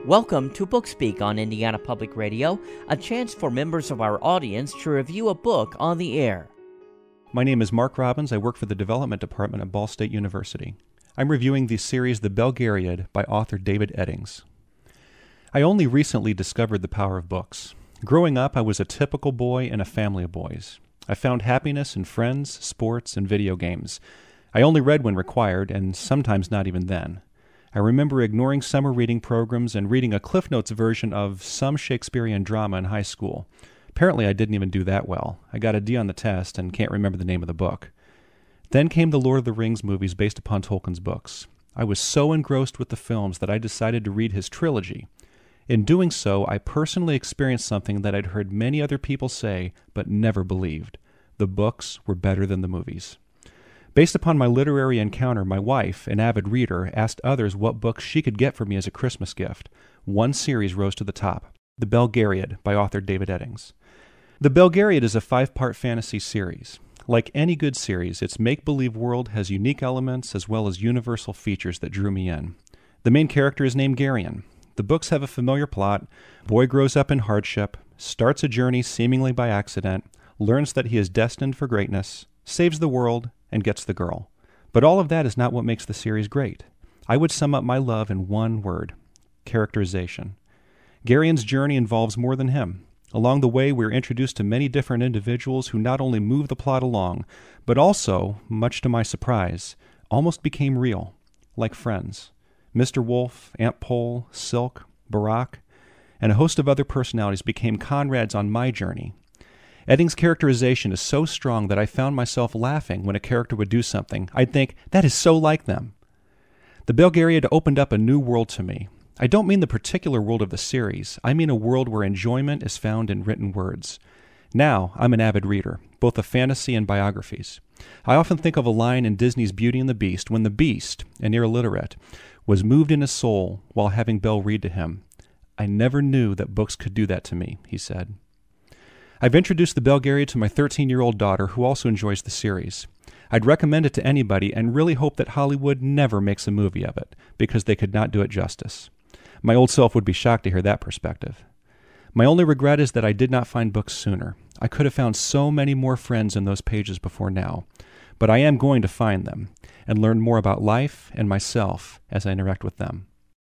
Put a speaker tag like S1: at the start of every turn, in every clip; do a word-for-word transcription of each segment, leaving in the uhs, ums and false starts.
S1: Welcome to Bookspeak on Indiana Public Radio, a chance for members of our audience to review a book on the air.
S2: My name is Mark Robbins. I work for the Development Department at Ball State University. I'm reviewing the series The Belgariad by author David Eddings. I only recently discovered the power of books. Growing up, I was a typical boy in a family of boys. I found happiness in friends, sports, and video games. I only read when required, and sometimes not even then. I remember ignoring summer reading programs and reading a Cliff Notes version of some Shakespearean drama in high school. Apparently I didn't even do that well. I got a D on the test and can't remember the name of the book. Then came the Lord of the Rings movies based upon Tolkien's books. I was so engrossed with the films that I decided to read his trilogy. In doing so, I personally experienced something that I'd heard many other people say but never believed. The books were better than the movies. Based upon my literary encounter, my wife, an avid reader, asked others what books she could get for me as a Christmas gift. One series rose to the top, The Belgariad by author David Eddings. The Belgariad is a five-part fantasy series. Like any good series, its make-believe world has unique elements as well as universal features that drew me in. The main character is named Garion. The books have a familiar plot. Boy grows up in hardship, starts a journey seemingly by accident, learns that he is destined for greatness, saves the world, and gets the girl. But all of that is not what makes the series great. I would sum up my love in one word: characterization. Garion's journey involves more than him. Along the way, we're introduced to many different individuals who not only move the plot along, but also, much to my surprise, almost became real, like friends. Mister Wolf, Aunt Pole, Silk, Barak, and a host of other personalities became comrades on my journey. Eddings' characterization is so strong that I found myself laughing when a character would do something. I'd think, that is so like them. The Belgariad opened up a new world to me. I don't mean the particular world of the series. I mean a world where enjoyment is found in written words. Now, I'm an avid reader, both of fantasy and biographies. I often think of a line in Disney's Beauty and the Beast when the Beast, an illiterate, was moved in his soul while having Belle read to him. I never knew that books could do that to me, he said. I've introduced the Belgariad to my thirteen-year-old daughter, who also enjoys the series. I'd recommend it to anybody and really hope that Hollywood never makes a movie of it, because they could not do it justice. My old self would be shocked to hear that perspective. My only regret is that I did not find books sooner. I could have found so many more friends in those pages before now. But I am going to find them, and learn more about life and myself as I interact with them.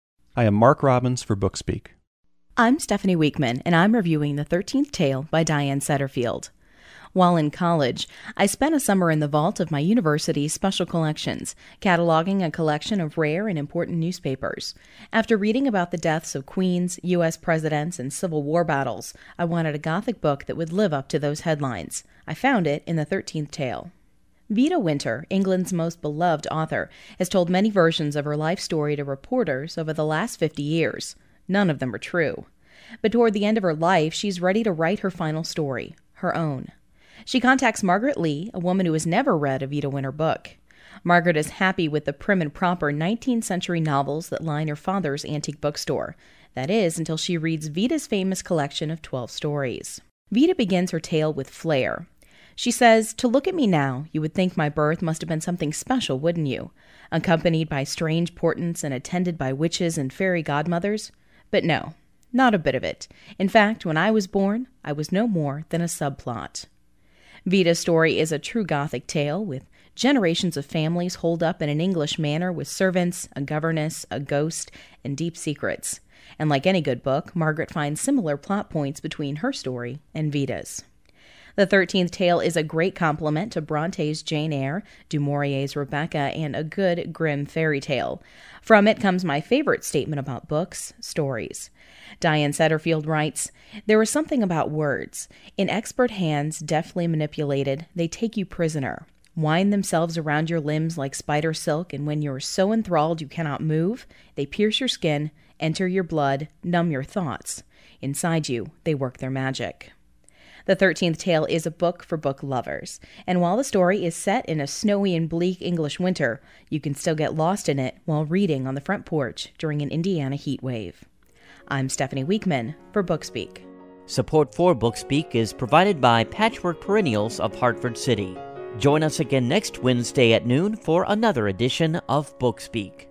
S2: I am Mark Robbins for Bookspeak.
S3: I'm Stephanie Weekman, and I'm reviewing The thirteenth Tale by Diane Setterfield. While in college, I spent a summer in the vault of my university's special collections, cataloging a collection of rare and important newspapers. After reading about the deaths of queens, U S presidents, and Civil War battles, I wanted a Gothic book that would live up to those headlines. I found it in The thirteenth Tale. Vida Winter, England's most beloved author, has told many versions of her life story to reporters over the last fifty years. None of them are true. But toward the end of her life, she's ready to write her final story, her own. She contacts Margaret Lee, a woman who has never read a Vida Winter book. Margaret is happy with the prim and proper nineteenth century novels that line her father's antique bookstore. That is, until she reads Vida's famous collection of twelve stories. Vida begins her tale with flair. She says, "To look at me now, you would think my birth must have been something special, wouldn't you? Accompanied by strange portents and attended by witches and fairy godmothers? But no, not a bit of it. In fact, when I was born, I was no more than a subplot." Vida's story is a true Gothic tale, with generations of families holed up in an English manor with servants, a governess, a ghost, and deep secrets. And like any good book, Margaret finds similar plot points between her story and Vida's. The thirteenth Tale is a great complement to Bronte's Jane Eyre, Du Maurier's Rebecca, and a good, grim fairy tale. From it comes my favorite statement about books, stories. Diane Setterfield writes, "There is something about words. In expert hands, deftly manipulated, they take you prisoner, wind themselves around your limbs like spider silk, and when you are so enthralled you cannot move, they pierce your skin, enter your blood, numb your thoughts. Inside you, they work their magic." The thirteenth Tale is a book for book lovers, and while the story is set in a snowy and bleak English winter, you can still get lost in it while reading on the front porch during an Indiana heat wave. I'm Stephanie Weekman for Bookspeak.
S1: Support for Bookspeak is provided by Patchwork Perennials of Hartford City. Join us again next Wednesday at noon for another edition of Bookspeak.